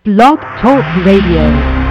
Blog Talk Radio.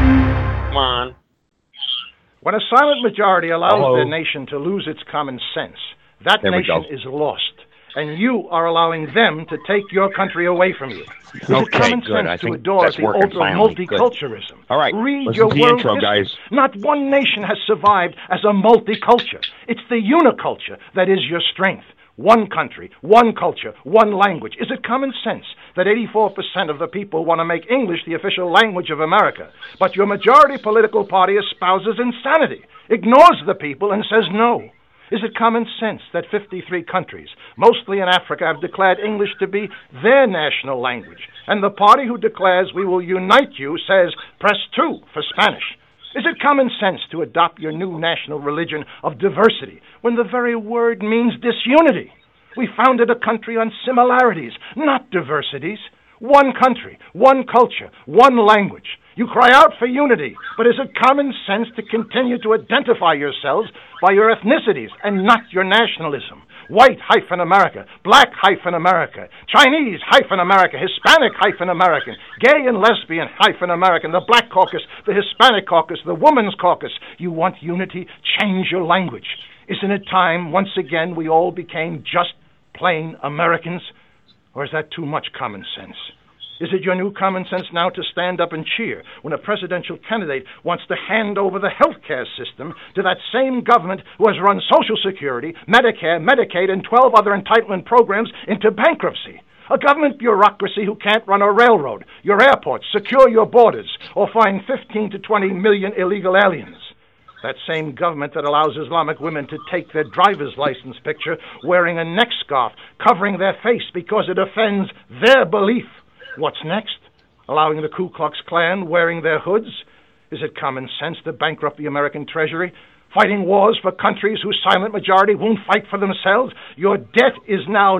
Come on. When a silent majority allows their nation to lose its common sense, that nation is lost. And you are allowing them to take your country away from you. Is it common sense to adore the oath of multiculturalism? All right, read your world history. Guys. Not one nation has survived as a multiculture. It's the uniculture that is your strength. One country, one culture, one language. Is it common sense that 84% of the people want to make English the official language of America, but your majority political party espouses insanity, ignores the people, and says no? Is it common sense that 53 countries, mostly in Africa, have declared English to be their national language, and the party who declares we will unite you says press 2 for Spanish? Is it common sense to adopt your new national religion of diversity when the very word means disunity? We founded a country on similarities, not diversities. One country, one culture, one language. You cry out for unity, but is it common sense to continue to identify yourselves by your ethnicities and not your nationalism? White-America, Black-America, Chinese-America, Hispanic-American, gay and lesbian-American, the Black Caucus, the Hispanic Caucus, the Women's Caucus. You want unity? Change your language. Isn't it time, once again, we all became just plain Americans? Or is that too much common sense? Is it your new common sense now to stand up and cheer when a presidential candidate wants to hand over the health care system to that same government who has run Social Security, Medicare, Medicaid, and 12 other entitlement programs into bankruptcy? A government bureaucracy who can't run a railroad, your airports, secure your borders, or find 15 to 20 million illegal aliens. That same government that allows Islamic women to take their driver's license picture wearing a neck scarf covering their face because it offends their belief. What's next? Allowing the Ku Klux Klan wearing their hoods? Is it common sense to bankrupt the American Treasury? Fighting wars for countries whose silent majority won't fight for themselves? Your debt is now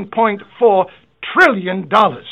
$9.4 trillion.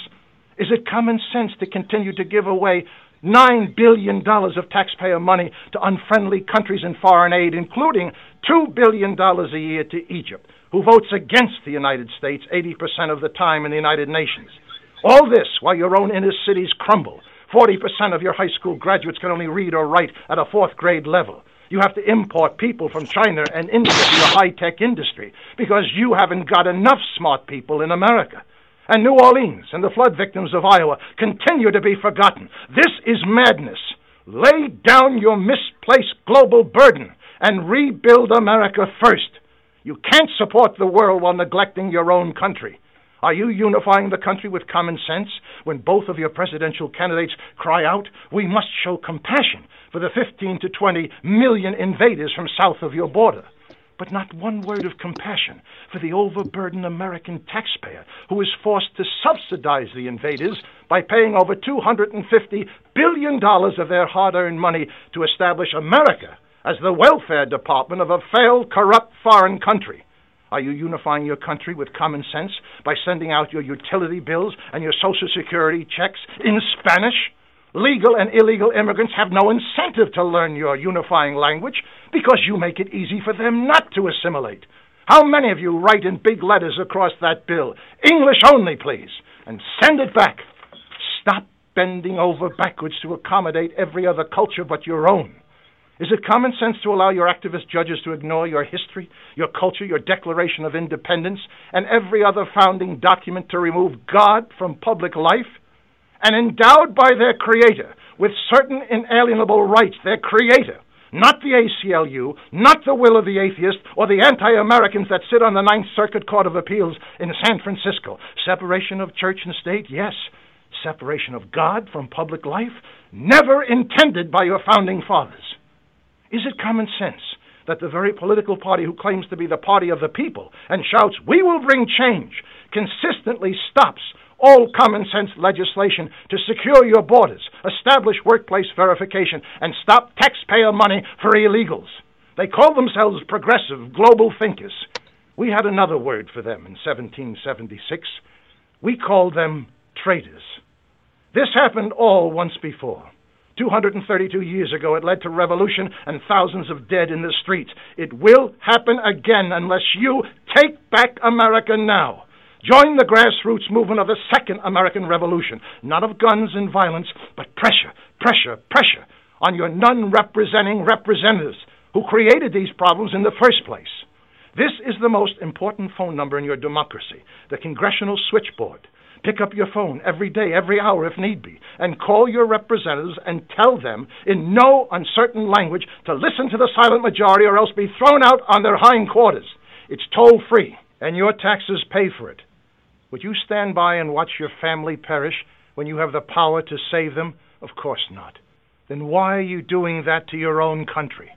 Is it common sense to continue to give away $9 billion of taxpayer money to unfriendly countries in foreign aid, including $2 billion a year to Egypt, who votes against the United States 80% of the time in the United Nations? All this while your own inner cities crumble. 40% of your high school graduates can only read or write at a 4th grade level. You have to import people from China and India to your high-tech industry because you haven't got enough smart people in America. And New Orleans and the flood victims of Iowa continue to be forgotten. This is madness. Lay down your misplaced global burden and rebuild America first. You can't support the world while neglecting your own country. Are you unifying the country with common sense when both of your presidential candidates cry out, we must show compassion for the 15 to 20 million invaders from south of your border? But not one word of compassion for the overburdened American taxpayer who is forced to subsidize the invaders by paying over $250 billion of their hard-earned money to establish America as the welfare department of a failed, corrupt foreign country. Are you unifying your country with common sense by sending out your utility bills and your Social Security checks in Spanish? Legal and illegal immigrants have no incentive to learn your unifying language because you make it easy for them not to assimilate. How many of you write in big letters across that bill, English only, please, and send it back? Stop bending over backwards to accommodate every other culture but your own. Is it common sense to allow your activist judges to ignore your history, your culture, your Declaration of Independence, and every other founding document to remove God from public life? And endowed by their creator with certain inalienable rights, their creator, not the ACLU, not the will of the atheist, or the anti-Americans that sit on the Ninth Circuit Court of Appeals in San Francisco. Separation of church and state, yes. Separation of God from public life, never intended by your founding fathers. Is it common sense that the very political party who claims to be the party of the people and shouts, we will bring change, consistently stops all common sense legislation to secure your borders, establish workplace verification, and stop taxpayer money for illegals? They call themselves progressive global thinkers. We had another word for them in 1776. We called them traitors. This happened all once before. 232 years ago, it led to revolution and thousands of dead in the streets. It will happen again unless you take back America now. Join the grassroots movement of the Second American Revolution, not of guns and violence, but pressure, pressure, pressure on your non-representing representatives who created these problems in the first place. This is the most important phone number in your democracy, the Congressional Switchboard. Pick up your phone every day, every hour if need be, and call your representatives and tell them in no uncertain language to listen to the silent majority or else be thrown out on their hindquarters. It's toll-free, and your taxes pay for it. Would you stand by and watch your family perish when you have the power to save them? Of course not. Then why are you doing that to your own country?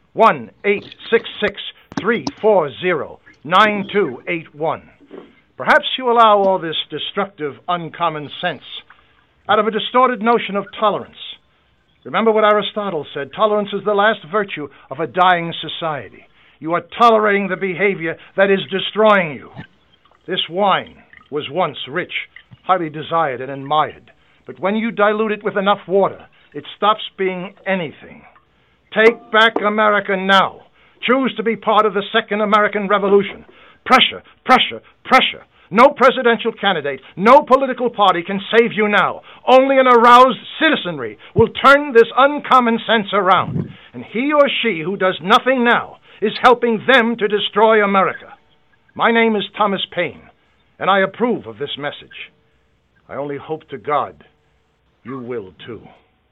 1-866-340-9281. Perhaps you allow all this destructive, uncommon sense out of a distorted notion of tolerance. Remember what Aristotle said, tolerance is the last virtue of a dying society. You are tolerating the behavior that is destroying you. This wine was once rich, highly desired and admired, but when you dilute it with enough water, it stops being anything. Take back America now. Choose to be part of the Second American Revolution. Pressure, pressure, pressure. No presidential candidate, no political party can save you now. Only an aroused citizenry will turn this uncommon sense around. And he or she who does nothing now is helping them to destroy America. My name is Thomas Paine, and I approve of this message. I only hope to God you will too.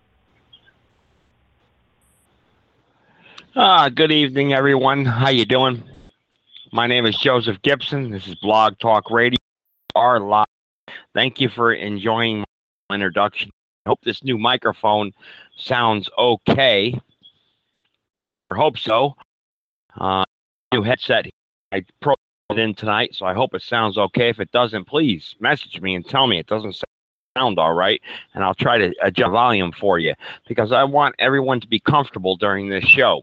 Good evening, everyone. How you doing? My name is Joseph Gibson. This is Blog Talk Radio, our live. Thank you for enjoying my introduction. I hope this new microphone sounds okay. I hope so. New headset I programmed in tonight, so I hope it sounds okay. If it doesn't, please message me and tell me it doesn't sound all right, and I'll try to adjust volume for you because I want everyone to be comfortable during this show.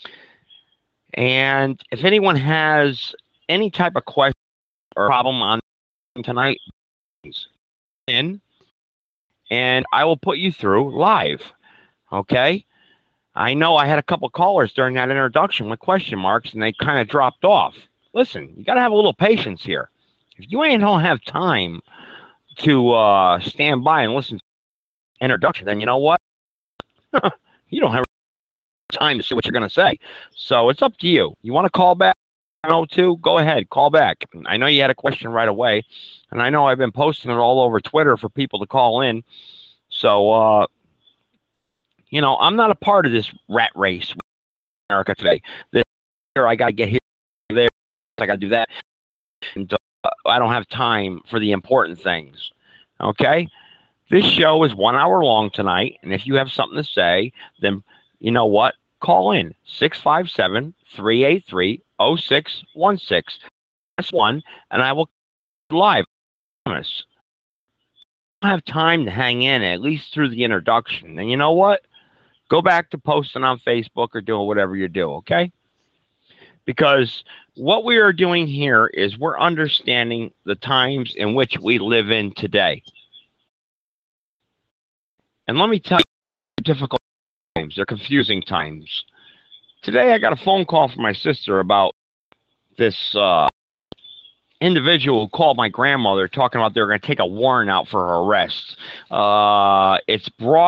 And if anyone has any type of question or problem on tonight, and I will put you through live. Okay? I know I had a couple callers during that introduction with question marks, and they kind of dropped off. Listen, you got to have a little patience here. If you don't have time to stand by and listen to the introduction, then you know what? You don't have time to see what you're going to say. So it's up to you. You want to call back 902? Go ahead, call back. I know you had a question right away, and I know I've been posting it all over Twitter for people to call in. So, I'm not a part of this rat race with America today. This here, I got to get here, there, I got to do that. And I don't have time for the important things. Okay? This show is 1 hour long tonight, and if you have something to say, then you know what? Call in 657-383-0616. That's one, and I will live. I promise. I don't have time to hang in at least through the introduction. And you know what? Go back to posting on Facebook or doing whatever you do, okay? Because what we are doing here is we're understanding the times in which we live in today. And let me tell you, difficult times, they're confusing times. Today I got a phone call from my sister about this individual who called my grandmother talking about they're going to take a warrant out for her arrest. It's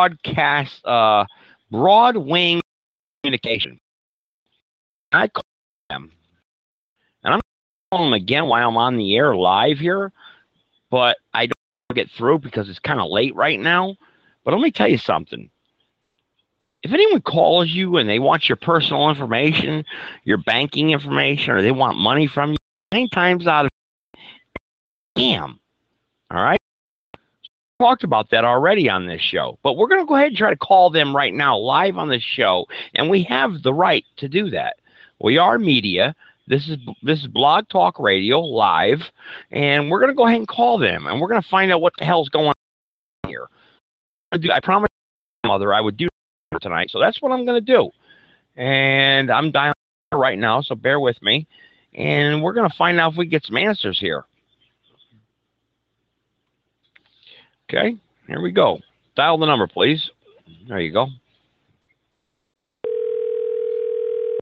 Broadwing Communication. I called them. And I'm calling them again while I'm on the air live here, but I don't get through because it's kind of late right now. But let me tell you something. If anyone calls you and they want your personal information, your banking information, or they want money from you, 9 times out of scam. All right? Talked about that already on this show, but we're going to go ahead and try to call them right now live on this show, and we have the right to do that. We are media. This is Blog Talk Radio live, and we're going to go ahead and call them, and we're going to find out what the hell's going on here. I promised my mother I would do tonight, so that's what I'm going to do. And I'm dialing right now, so bear with me, and we're going to find out if we get some answers here. Okay, here we go. Dial the number, please. There you go.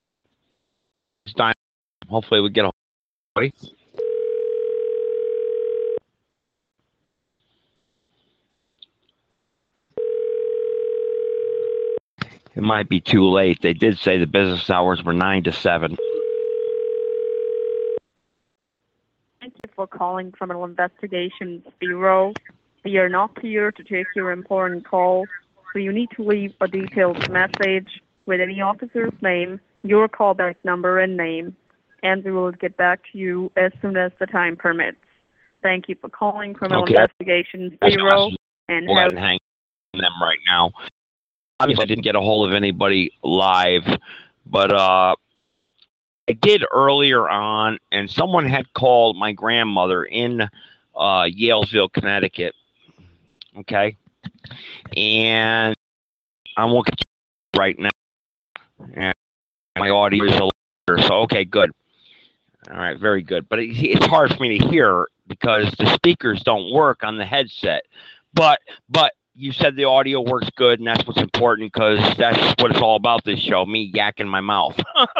It's dialing. Hopefully we get a... It might be too late. They did say the business hours were 9 to 7. Thank you for calling Criminal Investigations Bureau. We are not here to take your important call, so you need to leave a detailed message with any officer's name, your callback number and name, and we will get back to you as soon as the time permits. Thank you for calling Criminal Investigations Bureau. And go ahead and hang them right now. Obviously, I didn't get a hold of anybody live, but I did earlier on, and someone had called my grandmother in Yalesville, Connecticut. Okay, and I'm looking right now, and my audio is a little, so okay, good. All right, very good. But it's hard for me to hear because the speakers don't work on the headset. But you said the audio works good, and that's what's important because that's what it's all about. This show, me yakking my mouth.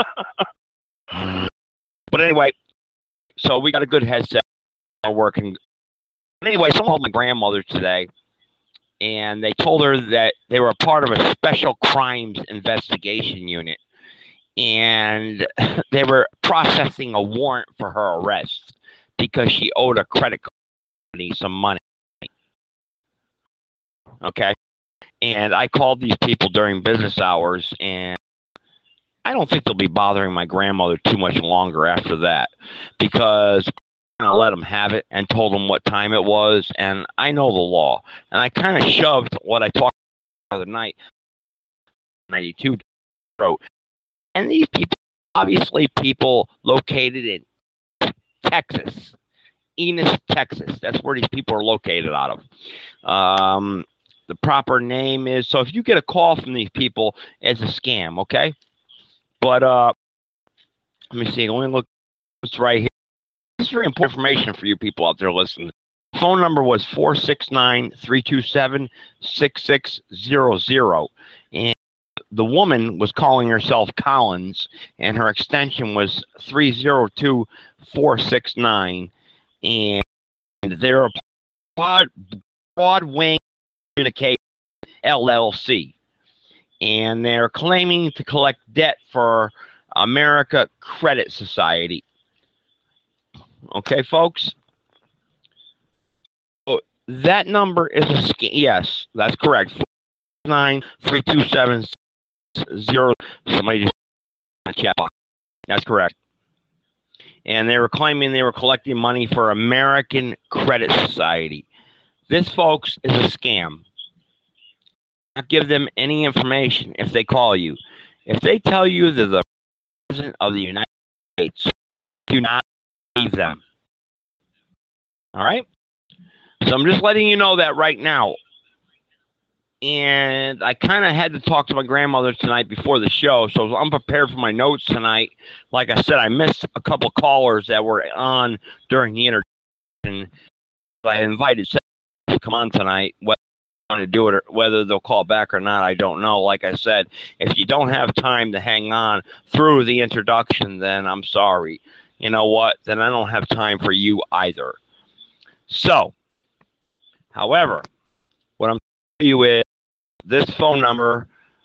But anyway, so we got a good headset working. Anyway, someone called my grandmother today, and they told her that they were a part of a special crimes investigation unit, and they were processing a warrant for her arrest because she owed a credit company some money. Okay, and I called these people during business hours, and I don't think they'll be bothering my grandmother too much longer after that because I let them have it and told them what time it was, and I know the law. And I kind of shoved what I talked about the other night, 92 wrote. And these people, obviously people located in Texas, Enos, Texas. That's where these people are located out of. The proper name is, so if you get a call from these people, it's a scam, okay? But let me see. Let me look. It's right here. This is very important information for you people out there listening. Phone number was 469-327-6600. And the woman was calling herself Collins, and her extension was 302469. And they're a Broadwing Communication LLC. And they're claiming to collect debt for America Credit Society. Okay, folks? So that number is a scam. Yes, that's correct. 469-327-6000. Somebody just chat box. That's correct. And they were claiming they were collecting money for American Credit Society. This, folks, is a scam. Not give them any information if they call you. If they tell you they're the President of the United States, do not believe them. All right? So I'm just letting you know that right now. And I kind of had to talk to my grandmother tonight before the show, so I'm prepared for my notes tonight. Like I said, I missed a couple callers that were on during the introduction. I invited some to come on tonight. To do it, or whether they'll call back or not, I don't know. Like I said, if you don't have time to hang on through the introduction, then I'm sorry. You know what? Then I don't have time for you either. So, however, what I'm telling you is this phone number,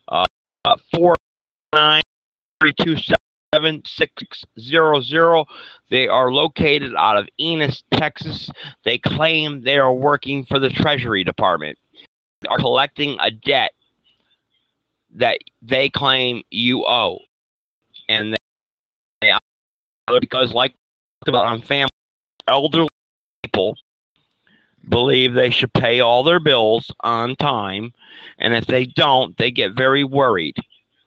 493276600. They are located out of Enos, Texas. They claim they are working for the Treasury Department. Are collecting a debt that they claim you owe, and they because, like about on family, elderly people believe they should pay all their bills on time, and if they don't, they get very worried.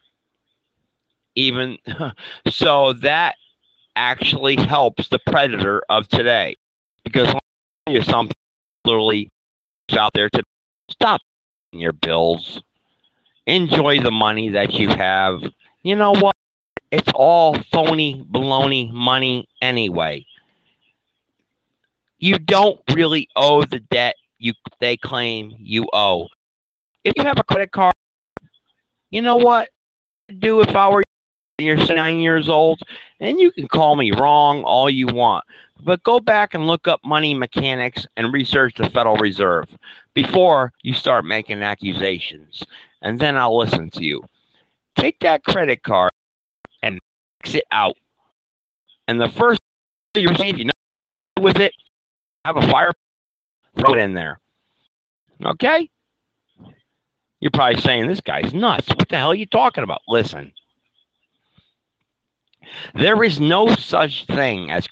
Even so, that actually helps the predator of today, because let me tell you something, literally out there to stop your bills. Enjoy the money that you have. You know what? It's all phony, baloney money anyway. You don't really owe the debt they claim you owe. If you have a credit card, you know what I'd do if I were you're 9 years old, and you can call me wrong all you want, but go back and look up money mechanics and research the Federal Reserve before you start making accusations, and then I'll listen to you. take that credit card and max it out. And the first thing you receive, you know, with it, have a fire, throw it in there. Okay? You're probably saying, this guy's nuts. What the hell are you talking about? Listen. There is no such thing as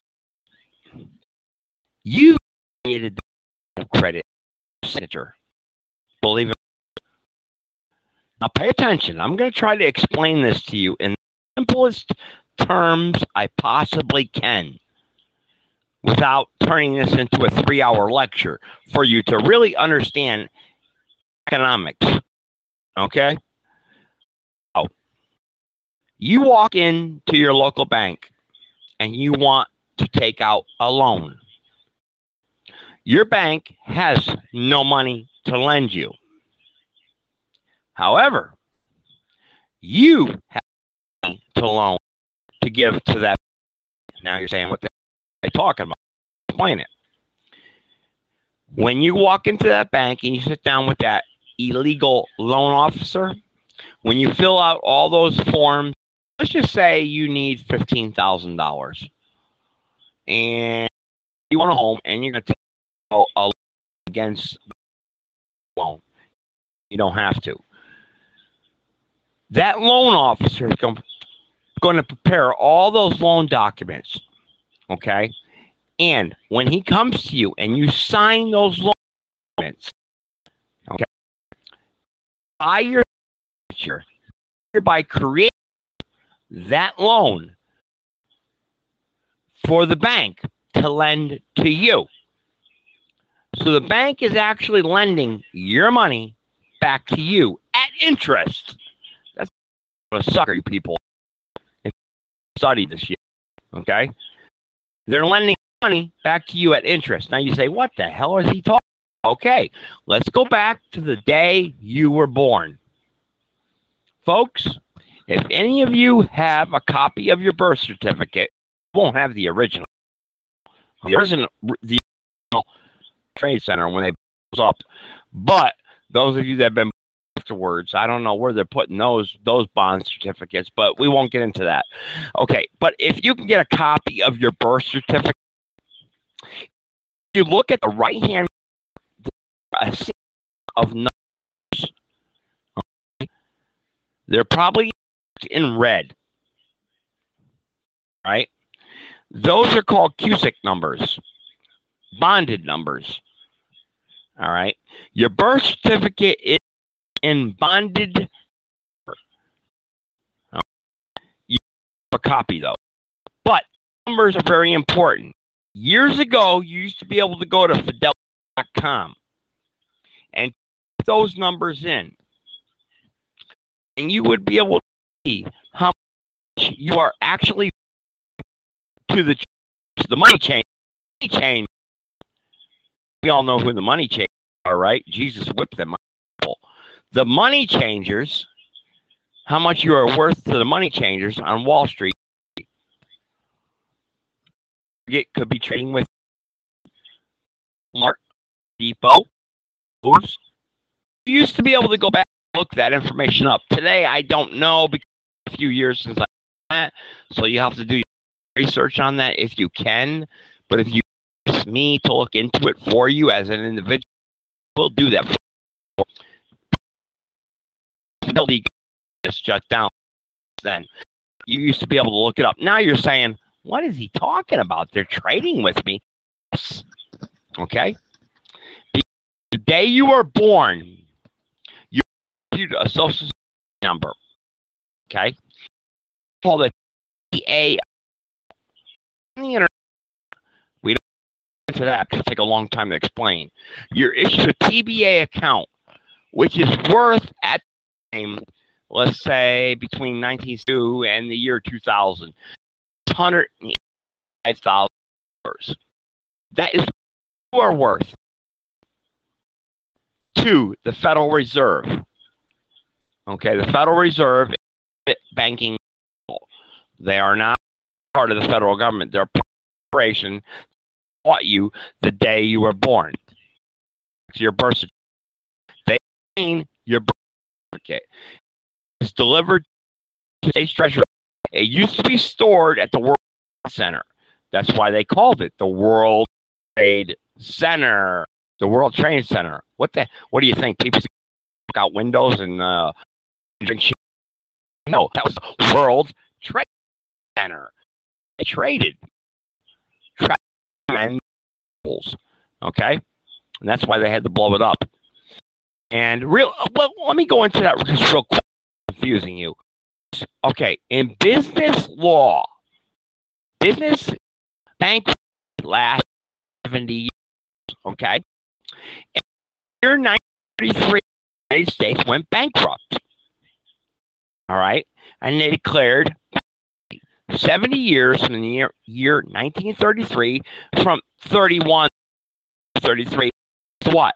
you needed credit signature. Believe it. Now pay attention. I'm going to try to explain this to you in the simplest terms I possibly can without turning this into a 3-hour lecture for you to really understand economics. Okay? Oh. You walk into your local bank and you want to take out a loan. Your bank has no money to lend you. However, you have money to loan to give to that. Now you're saying, what the hell are they talking about? Explain it. When you walk into that bank and you sit down with that illegal loan officer, when you fill out all those forms, let's just say you need $15,000 and you want a home and you're going to take a loan against the loan. You don't have to. That loan officer is going to prepare all those loan documents, okay? And when he comes to you and you sign those loan documents, okay, by your signature, by creating that loan for the bank to lend to you. So the bank is actually lending your money back to you at interest. That's a sucker, you people. Study this year, okay? They're lending money back to you at interest. Now you say, what the hell is he talking about? Okay, let's go back to the day you were born. Folks, if any of you have a copy of your birth certificate, you won't have the original. The original Trade Center when they was up. But those of you that have been afterwards, I don't know where they're putting those bond certificates, but we won't get into that. Okay, but if you can get a copy of your birth certificate, you look at the right hand of numbers. Okay? They're probably in red, right? Those are called Cusick numbers, bonded numbers. All right. Your birth certificate is in bonded. You have a copy though, but numbers are very important. Years ago, you used to be able to go to Fidelity.com and put those numbers in, and you would be able to see how much you are actually to the money chain. We all know who the money changers are, right? Jesus whipped them up. The money changers, how much you are worth to the money changers on Wall Street. It could be trading with Mark Depot. You used to be able to go back and look that information up. Today, I don't know because it's a few years since I did that. So you have to do research on that if you can. But if you ask me to look into it for you as an individual, we'll do that. Fidelity just shut down. Then you used to be able to look it up. Now you're saying, what is he talking about? They're trading with me. Yes. Okay. The day you were born, you received a social security number. Okay. Called a TA. On the internet, we don't get into that because it takes a long time to explain. You're issued a TBA account, which is worth at the time, let's say between 1992 and the year 2000, $105,000. That is what you are worth to the Federal Reserve. Okay, the Federal Reserve banking, they are not part of the federal government. They're a corporation that bought you the day you were born. It's your birth certificate. They mean your birth certificate. It's delivered States Treasury. It used to be stored at the World Trade Center. That's why they called it the World Trade Center. The World Trade Center. What do you think? People look out windows and drink shit? No, that was the World Trade Center. They traded. Okay? And that's why they had to blow it up. And well, let me go into that just real quick, confusing you. Okay, in business law, business bank last 70 years, okay? In the year 1933, the United States went bankrupt. All right? And they declared 70 years from the year 1933, from 31 to 33, to what?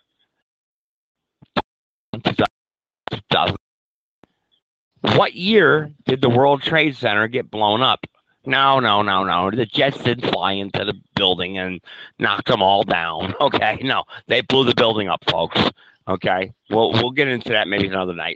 2000. What year did the World Trade Center get blown up? No. The jets didn't fly into the building and knock them all down. Okay, no, they blew the building up, folks. Okay, we'll get into that maybe another night.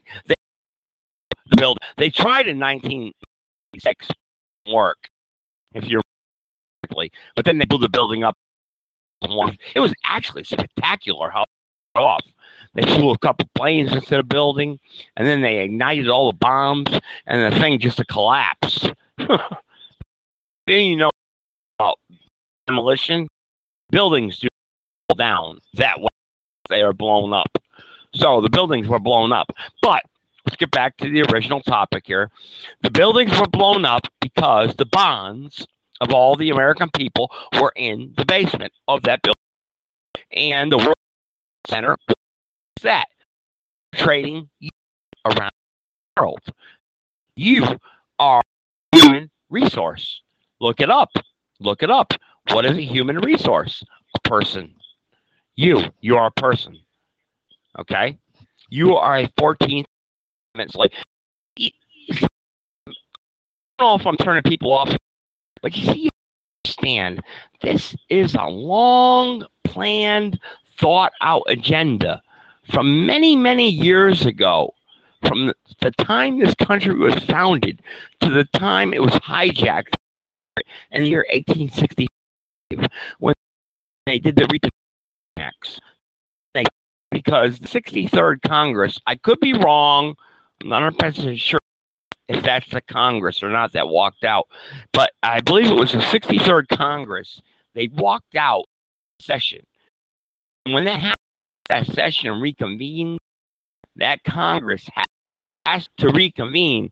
They tried in 1996 work, if you're but then they blew the building up. It was actually spectacular how it off. They flew a couple planes into the building, and then they ignited all the bombs, and the thing just collapsed. Then you know about demolition. Buildings do fall down that way. They are blown up. So the buildings were blown up. But let's get back to the original topic here. The buildings were blown up because the bonds of all the American people were in the basement of that building. And the World Center was that trading around the world. You are a human resource. Look it up. Look it up. What is a human resource? A person. You are a person. Okay? You are a 14th Amendment slave. I don't know if I'm turning people off, but you understand, this is a long planned, thought out agenda from many, many years ago. From the time this country was founded to the time it was hijacked in the year 1865, when they did the Recon Acts. Because the 63rd Congress, I could be wrong, I'm not 100% sure if that's the Congress or not that walked out, but I believe it was the 63rd Congress. They walked out session. And when that happened, that session reconvened, that Congress has to reconvene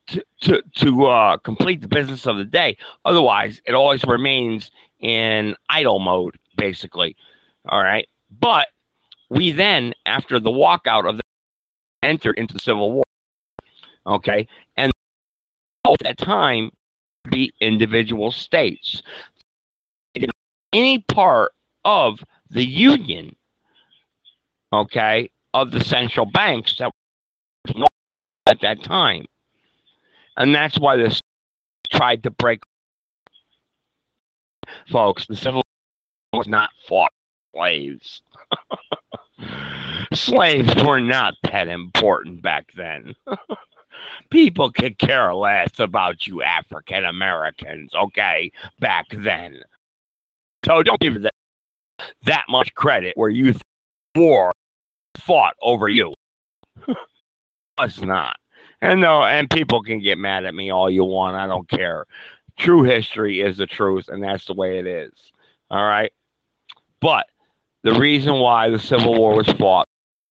to complete the business of the day. Otherwise, it always remains in idle mode, basically. All right. But we then, after the walkout of the, entered into the Civil War. Okay. And at that time, the individual states, in any part of the Union, okay, of the central banks that were at that time. And that's why this tried to break. Folks, the Civil War was not fought slaves. Slaves were not that important back then. People could care less about you African Americans, okay, back then. So don't give that much credit where you war fought over you. It's not. And no, and people can get mad at me all you want. I don't care. True history is the truth, and that's the way it is. All right. But the reason why the Civil War was fought,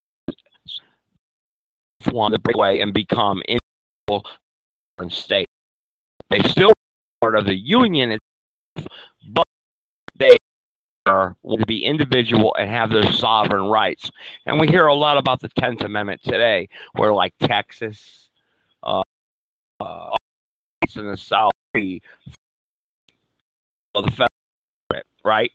wanted to break away and become individual states. They still part of the Union, but they want to be individual and have their sovereign rights. And we hear a lot about the 10th Amendment today, where like Texas, in the South, the federal, right?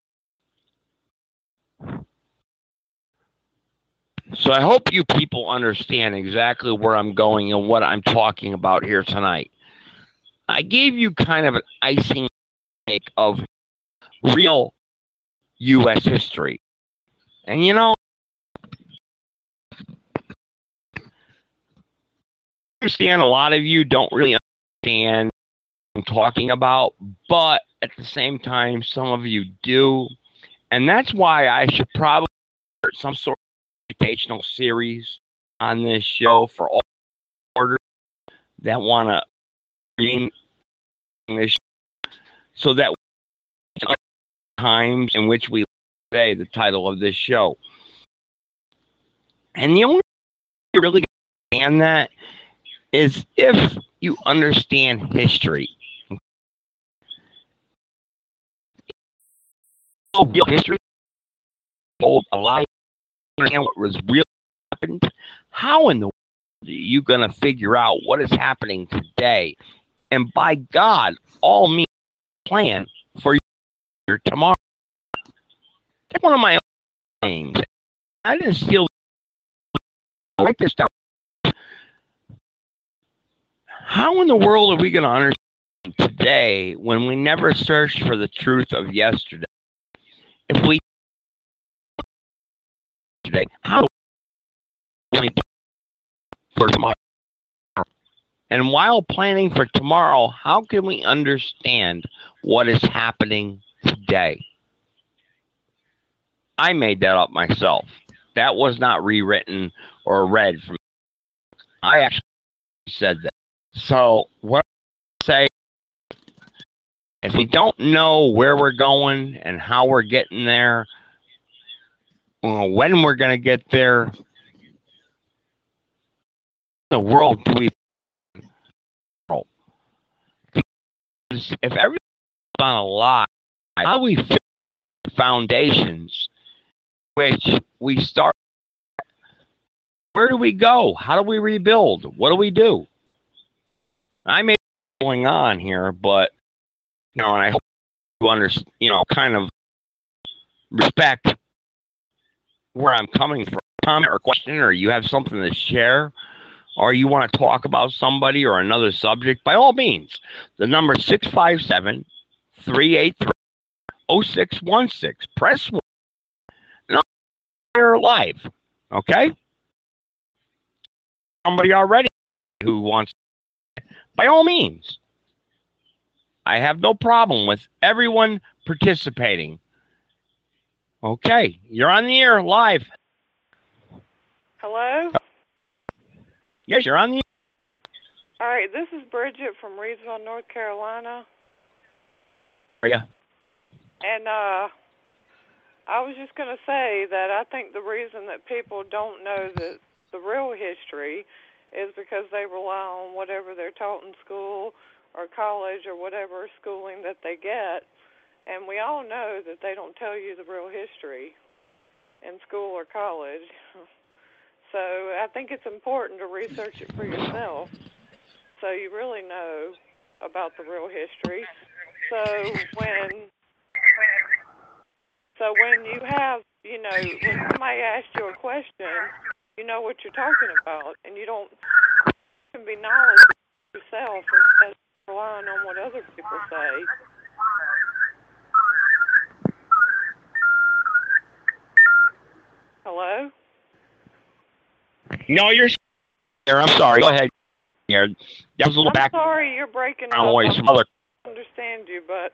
So I hope you people understand exactly where I'm going and what I'm talking about here tonight. I gave you kind of an icing of real U.S. history. And you know, understand a lot of you don't really understand what I'm talking about, but at the same time, some of you do. And that's why I should probably start some sort of educational series on this show for all orders that want to read this, so that times in which we say the title of this show. And the only way you really understand that is if you understand history. History told a lot of what was really happened. How in the world are you going to figure out what is happening today? And by God, all means plan for your tomorrow. Take one of my own things. I didn't steal. Write this down. How in the world are we going to understand today when we never searched for the truth of yesterday? If we today, how do we plan for tomorrow? And while planning for tomorrow, how can we understand what is happening today? I made that up myself. That was not rewritten or read from. I actually said that. So what I say, if we don't know where we're going and how we're getting there, when we're going to get there, the world do we? If everything's on a lie, how do we fix foundations, which we start? Where do we go? How do we rebuild? What do we do? I may be going on here, but and I hope you understand, kind of respect where I'm coming from. Comment or question, or you have something to share, or you want to talk about somebody or another subject, by all means, the number 657-383-0616. Press 1. And I'll live. Okay? Somebody already who wants, by all means. I have no problem with everyone participating. Okay, you're on the air live. Hello? Yes, you're on the air. All right, this is Bridget from Reidsville, North Carolina. Yeah. And I was just going to say that I think the reason that people don't know the real history is because they rely on whatever they're taught in school or college or whatever schooling that they get. And we all know that they don't tell you the real history in school or college. So I think it's important to research it for yourself so you really know about the real history. So when you have, when somebody asks you a question, you know what you're talking about, and you can be knowledgeable yourself instead of relying on what other people say. Hello? No, you're there. I'm sorry. Go ahead. That was a little back. I'm sorry, you're breaking up. I don't understand you, but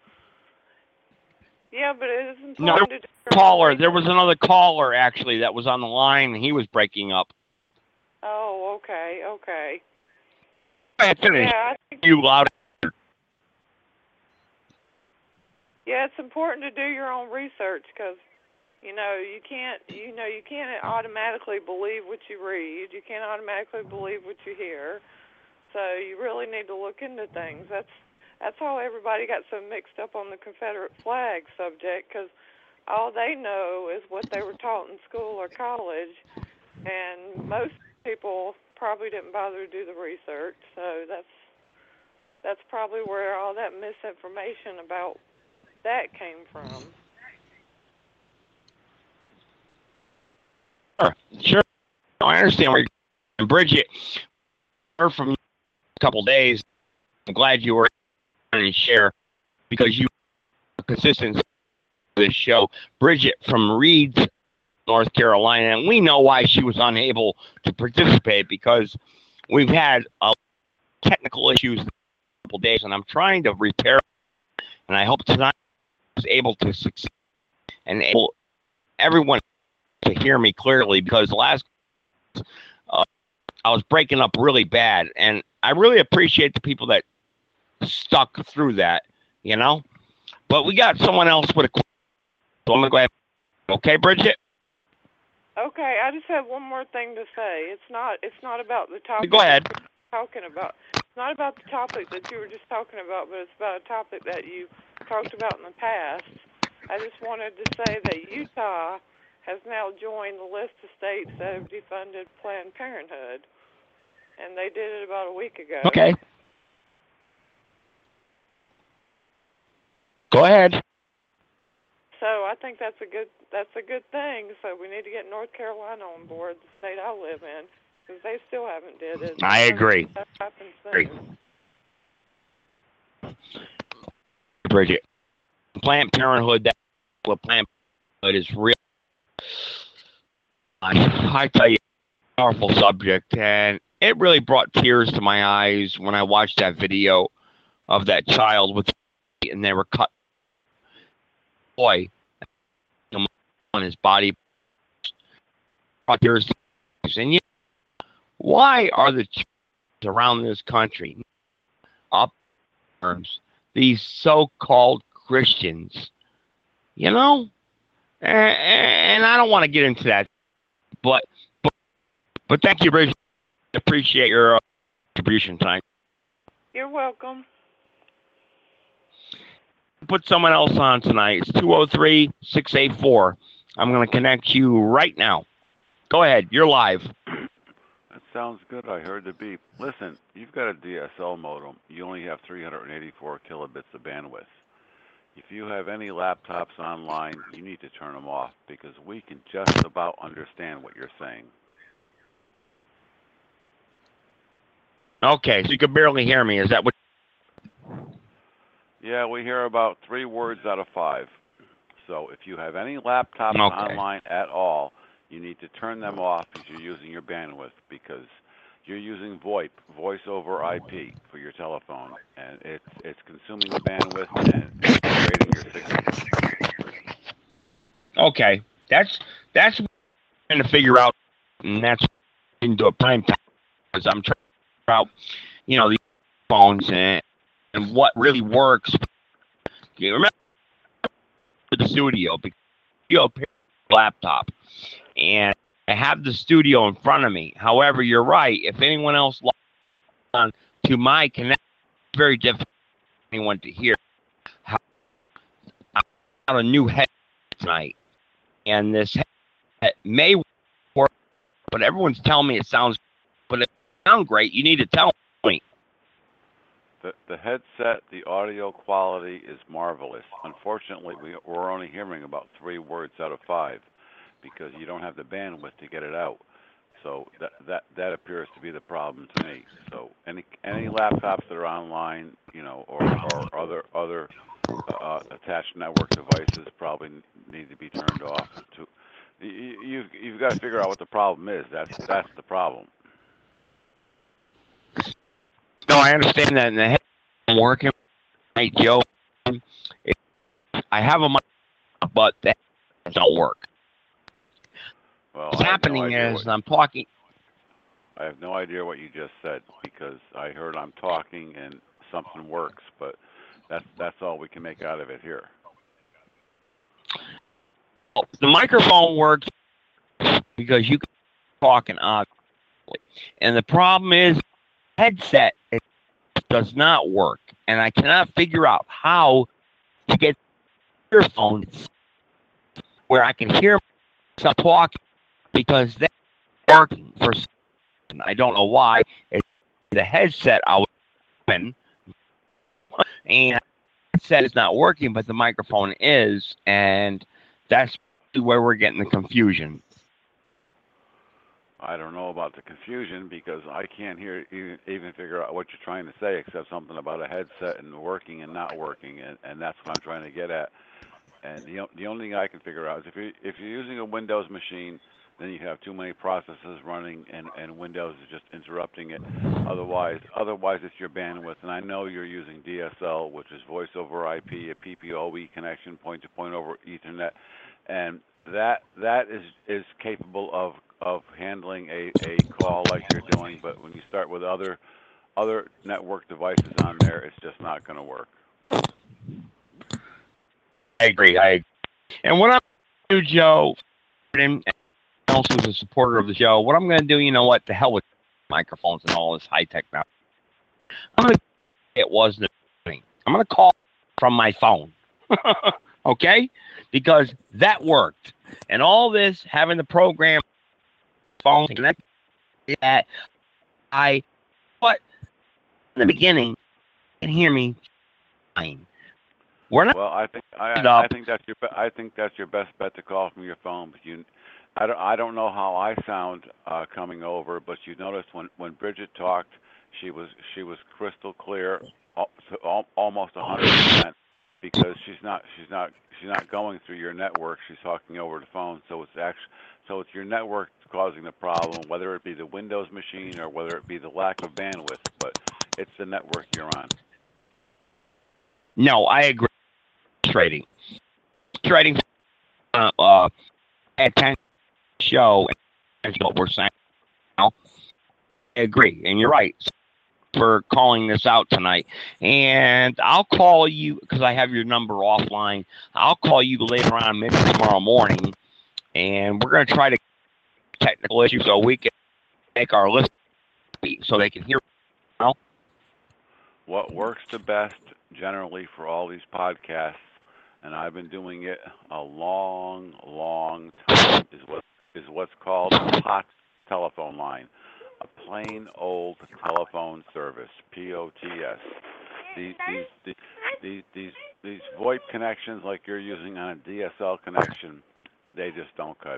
yeah, but it is important to do caller. There was another caller actually that was on the line, and he was breaking up. Oh, okay. Go ahead, finish. Yeah, I think you loud. Yeah, it's important to do your own research because you can't automatically believe what you read. You can't automatically believe what you hear. So you really need to look into things. That's how everybody got so mixed up on the Confederate flag subject, because all they know is what they were taught in school or college, and most people probably didn't bother to do the research. So that's probably where all that misinformation about that came from. Sure. I understand where you're going. Bridget, heard from you a couple of days. I'm glad you were able to share because you are consistent with this show. Bridget from Reeds, North Carolina, and we know why she was unable to participate because we've had technical issues in a couple days, and I'm trying to repair. And I hope tonight I was able to succeed and able everyone to hear me clearly, because last I was breaking up really bad, and I really appreciate the people that stuck through that, you know. But we got someone else with a question, so I'm gonna go ahead. Okay, Bridget. Okay, I just have one more thing to say. It's not about the topic. Go ahead. Talking about. It's not about the topic that you were just talking about, but it's about a topic that you talked about in the past. I just wanted to say that Utah has now joined the list of states that have defunded Planned Parenthood, and they did it about a week ago. Okay. Go ahead. So I think that's a good thing. So we need to get North Carolina on board, the state I live in, because they still haven't did it. I agree. That happens soon. Bridget, Planned Parenthood, that Planned Parenthood is real. I tell you, powerful subject, and it really brought tears to my eyes when I watched that video of that child with, and they were cut. Boy, on his body, brought tears to my eyes. And why are the churches around this country up terms these so-called Christians? You know, and I don't want to get into that, but thank you, Bridget. Appreciate your contribution tonight. You're welcome. Put someone else on tonight. It's 203-684. I'm going to connect you right now. Go ahead. You're live. That sounds good. I heard the beep. Listen, you've got a DSL modem. You only have 384 kilobits of bandwidth. If you have any laptops online, you need to turn them off, because we can just about understand what you're saying. Okay, so you can barely hear me. Is that what? Yeah, we hear about 3 words out of 5. So if you have any laptops online at all, you need to turn them off if you're using your bandwidth, because you're using VoIP, voice over IP, for your telephone, and it's consuming the bandwidth and it's degrading your signal. Okay, that's what I'm trying to figure out, and that's into a prime time, because I'm trying to figure out, you know, these phones and what really works. You remember the studio, because you have a laptop, and I have the studio in front of me. However, you're right. If anyone else logs on to my connection, it's very difficult for anyone to hear. I got a new headset tonight, and this headset may work, but everyone's telling me it sounds. But if it sounds great, you need to tell me. The headset, the audio quality is marvelous. Unfortunately, we're only hearing about 3 words out of 5, because you don't have the bandwidth to get it out. So that appears to be the problem to me. So any laptops that are online, you know, or other attached network devices probably need to be turned off. You've got to figure out what the problem is. That's the problem. No, I understand that, and the head I'm working. Hey, Joe, I have a mic, but that don't work. Well, What's happening is I'm talking. I have no idea what you just said, because I heard I'm talking and something works, but that's all we can make out of it here. The microphone works because you can talk and obviously, and the problem is headset does not work, and I cannot figure out how to get earphones where I can hear myself talking, because they're working for some reason. I don't know why. It's the headset I was open, and the headset is not working, but the microphone is, and that's where we're getting the confusion. I don't know about the confusion, because I can't even figure out what you're trying to say, except something about a headset and working and not working, and that's what I'm trying to get at. And the only thing I can figure out is if you're using a Windows machine, then you have too many processes running, and Windows is just interrupting it. Otherwise it's your bandwidth. And I know you're using DSL, which is voice over IP, a PPOE connection, point-to-point over Ethernet, and that is capable of handling a call like you're doing. But when you start with other network devices on there, it's just not going to work. I agree. And what I'm going to do, Joe, and also as a supporter of the show, what I'm going to do, you know what, the hell with microphones and all this high-tech now. I'm going to it was the thing. I'm going to call from my phone, okay? Because that worked. And all this, having the program, phone connected, that but in the beginning, you can hear me fine. We're not. Well, I think that's your best bet to call from your phone. But I don't know how I sound coming over, but you noticed when Bridget talked, she was crystal clear, almost 100%, because she's not going through your network. She's talking over the phone, so it's your network causing the problem, whether it be the Windows machine or whether it be the lack of bandwidth. But it's the network you're on. No, I agree. Trading at 10 show and what we're saying now. I agree, and you're right for calling this out tonight. And I'll call you because I have your number offline. I'll call you later on, maybe tomorrow morning, and we're going to try to technical issues so we can make our list so they can hear. What works the best generally for all these podcasts, and I've been doing it a long time, is what's called a POTS telephone line, a plain old telephone service, POTS. These VoIP connections like you're using on a DSL connection, they just don't cut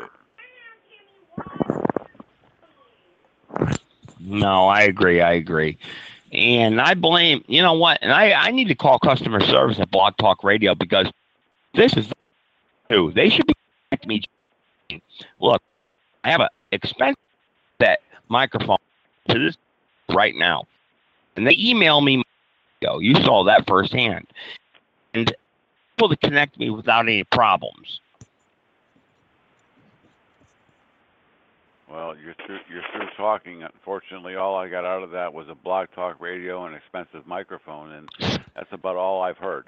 it. No, I agree. And I blame, you know what, and I need to call customer service at Blog Talk Radio because this is new. They should be me. Look, I have an expensive microphone to this right now. And they email me. You saw that firsthand. And able to connect me without any problems. Well, you're through talking. Unfortunately, all I got out of that was a Blog Talk Radio and expensive microphone, and that's about all I've heard.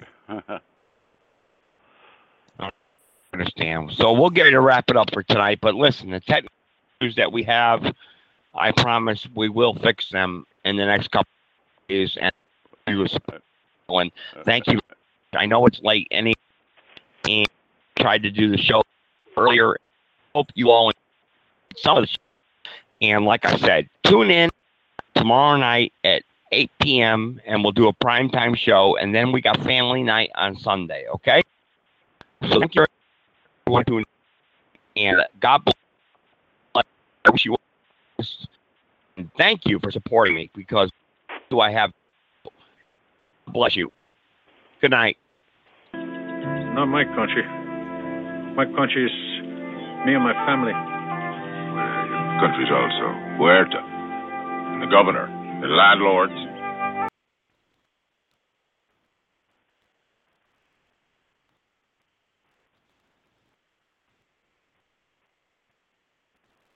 I understand. So we'll get to wrap it up for tonight. But listen, the technical issues that we have, I promise we will fix them in the next couple of days. And thank you. I know it's late, and tried to do the show earlier. Hope you all some of the show. And like I said, tune in tomorrow night at 8 p.m. and we'll do a primetime show, and then we got family night on Sunday, okay? So thank you everyone, and God bless. I wish you well. And thank you for supporting me because I have. Bless you. Good night. Not my country. My country is me and my family. Well, your country's also Huerta, and the governor, the landlords,